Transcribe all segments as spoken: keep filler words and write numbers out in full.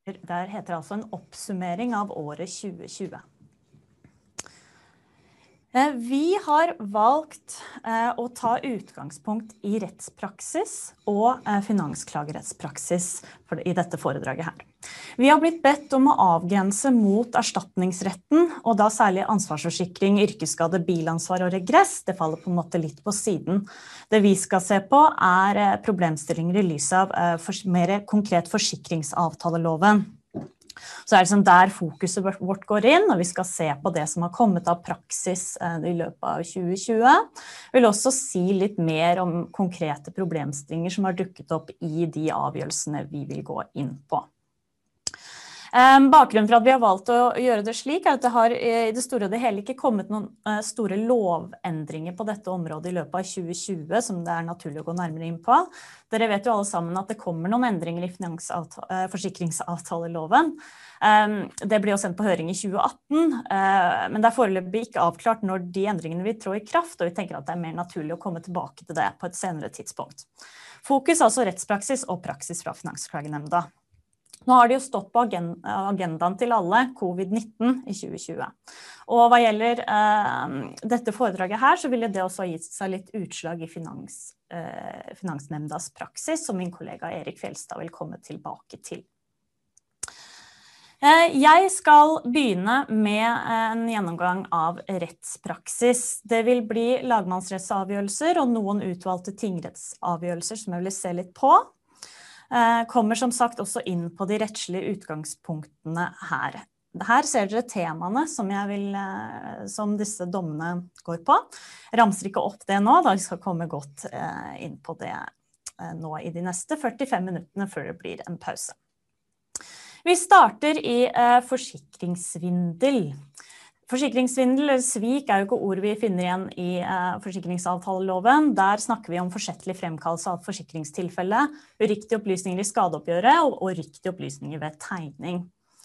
Der heter det altså en oppsummering av året tjue tjue. Vi har valgt å ta utgangspunkt i rettspraksis og finansklagerettspraksis i dette foredraget her. Vi har blitt bedt om å avgrense mot erstatningsretten, og da særlig ansvarsforsikring, yrkesskade, bilansvar og regress. Det faller på en måte litt på siden. Det vi skal se på er problemstillinger i lys av mer konkret forsikringsavtaleloven. Så er det liksom der fokuset vårt går inn, og vi skal se på det som har kommet av praksis i løpet av tjue tjue. Vi vil også si litt mer om konkrete problemstillinger som har dukket opp i de avgjørelsene vi vil gå inn på. Bakgrunnen for at vi har valgt å gjøre det slik er at det har i det store og det hele ikke kommet noen store lovendringer på dette området i løpet av tjue tjue, som det er naturlig å gå nærmere inn på. Dere vet jo alle sammen at det kommer noen endringer i forsikringsavtaleloven. Det ble jo sendt på høring i tjue atten, men det er foreløpig ikke avklart når de endringene vil trå i kraft, og vi tenker at det er mer naturlig å komme tilbake til det på et senere tidspunkt. Fokus altså rettspraksis og praksis fra Finansklagenemnda. Nå har det jo stått på agendaen til alle covid nitten i tjue tjue. Og hva gjelder eh, dette foredraget her, så ville det også ha gitt seg litt utslag i finans, eh, Finansnemndas praksis, som min kollega Erik Fjelstad vil komme tilbake til. Eh, jeg skal begynne med en gjennomgang av rettspraksis. Det vil bli lagmannsrettsavgjørelser og noen utvalgte tingrettsavgjørelser som jeg vil se litt på. Kommer som sagt også inn på de rettslige utgangspunktene her. Her ser dere temaene som, jeg vil, som disse dommene går på. Jeg ramser ikke opp det nå, da vi skal komme godt inn på det nå i de neste førtifem minuttene før det blir en pause. Vi starter i forsikringssvindel. Forsikringssvindel eller svik er jo ikke ord vi finner igjen i eh, forsikringsavtaleloven. Der snakker vi om forsettlig fremkallelse av forsikringstilfelle, uriktige opplysninger i skadeoppgjøret og, og riktige opplysninger ved tegning.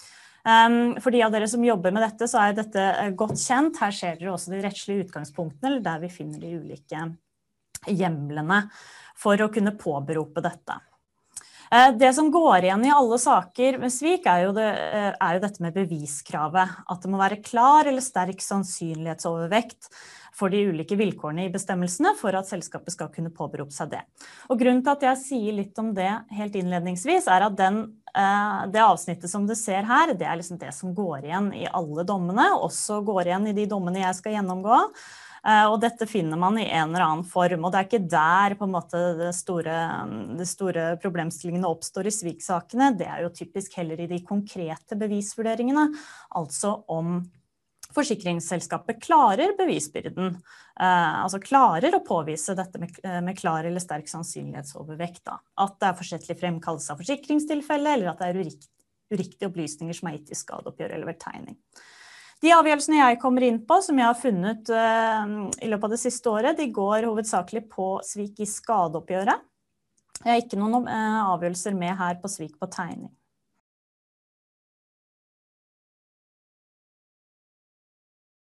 Um, for de av dere som jobber med dette, så er dette godt kjent. Her ser dere også de rettslige utgangspunktene, eller der vi finner de ulike hjemlene for å kunne påberope dette. Det som går igjen i alle saker med svik er jo, det, er jo dette med beviskravet, at det må være klar eller sterk sannsynlighetsovervekt for de ulike vilkårene i bestemmelsene for at selskapet skal kunne påberope seg det. Og grunnen til at jeg sier litt om det helt innledningsvis er at den, det avsnittet som du ser her, det er liksom det som går igjen i alle dommene, også går igjen i de dommene jeg skal gjennomgå. Og dette finner man i en eller annen form, og det er ikke der på en måte det store, det store problemstillingene oppstår i sviksakene. Det er jo typisk heller i de konkrete bevisvurderingene, altså om forsikringsselskapet klarer bevisbyrden, altså klarer å påvise dette med, med klar eller sterk sannsynlighetsovervekt, da. At det er forsettlig fremkallelse av forsikringstilfelle, eller at det er urikt, uriktige opplysninger som er gitt i skadeoppgjør eller ved tegning. De avgjørelsene jeg kommer inn på, som jeg har funnet uh, i løpet av det siste året, de går hovedsakelig på svik i skadeoppgjøret. Jeg har ikke noen uh, avgjørelser med her på svik på tegning.